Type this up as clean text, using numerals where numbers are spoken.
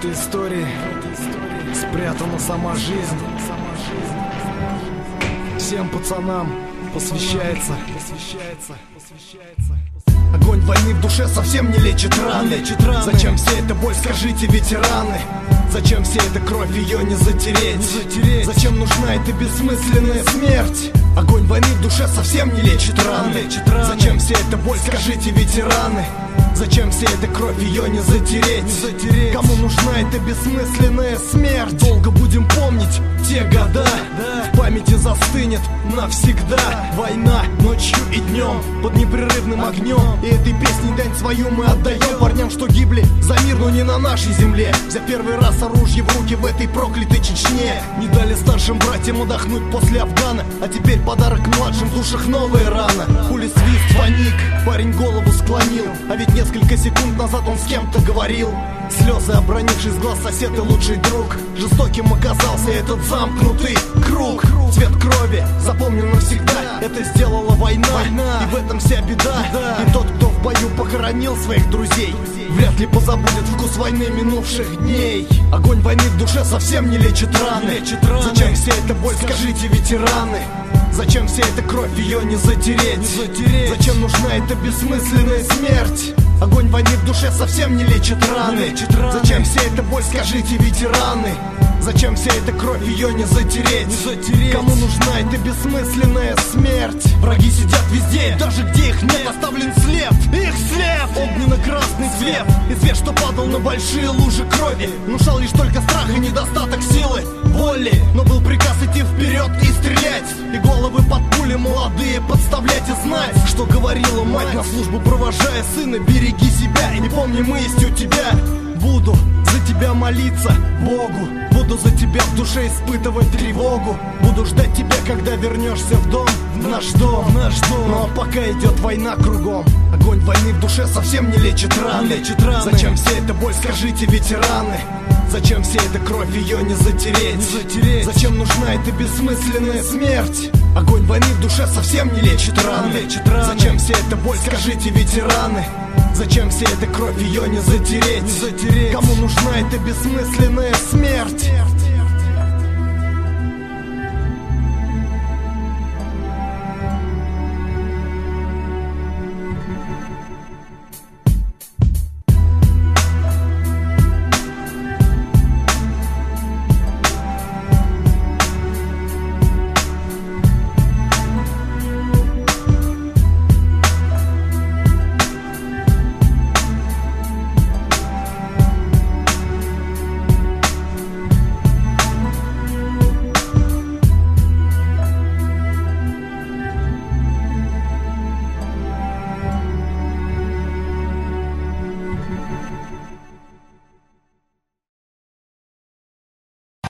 этой истории спрятана сама жизнь. Всем пацанам посвящается. Огонь войны в душе совсем не лечит раны. Зачем вся эта боль, скажите, ветераны? Зачем вся эта кровь, ее не затереть? Зачем нужна эта бессмысленная смерть? Огонь войны в душе совсем не лечит раны. Зачем вся эта боль, скажите, ветераны? Зачем вся эта кровь, ее не затереть? Кому нужна эта бессмысленная смерть? Долго будем помнить те года, в памяти застынет навсегда. Война ночью и днем под непрерывным огнем. И этой песней дань свою мы отдаем парням, что гибли за мир, но не на нашей земле. За первый раз оружие в руки в этой проклятой Чечне. Не дали старшим братьям отдохнуть после Афгана, а теперь подарок младшим, в душах новая рана. Хули свист, паник, парень голову склонил, а ведь несколько секунд назад он с кем-то говорил. Слезы, обронивший с глаз сосед и лучший друг. Жестоким оказался этот замкнутый круг. Цвет крови запомнил навсегда. Это сделала война, и в этом вся беда. И тот, кто в бою похоронил своих друзей, вряд ли позабудет вкус войны минувших дней. Огонь войны в душе совсем не лечит раны. Зачем вся эта боль, скажите, ветераны? Зачем вся эта кровь, ее не затереть? Зачем нужна эта бессмысленная смерть? Огонь войны в душе совсем не лечит раны. Зачем вся эта боль, скажите, ветераны? Зачем вся эта кровь, ее не затереть? Кому нужна эта бессмысленная смерть? Враги сидят везде, даже где их нет, оставлен след. Их след! Огненно-красный цвет, и цвет, что падал на большие лужи крови, внушал лишь только страх и недостаток силы, воли. Но был приказ идти вперед и стрелять, и головы под пули молодые подставлять, и знать, что говорила мать на службу, провожая сына: береги себя и не помни, мы есть у тебя. Буду за тебя молиться Богу, буду за тебя в душе испытывать тревогу, буду ждать тебя, когда вернешься в дом, в наш дом. Ну а пока идет война кругом, огонь войны в душе совсем не лечит раны. Зачем вся эта боль, скажите, ветераны? Зачем вся эта кровь, ее не затереть? Зачем нужна эта бессмысленная смерть? Огонь войны в душе совсем не лечит раны. Зачем вся эта боль, скажите, ветераны? Зачем вся эта кровь, ее не затереть? Кому нужна эта бессмысленная смерть?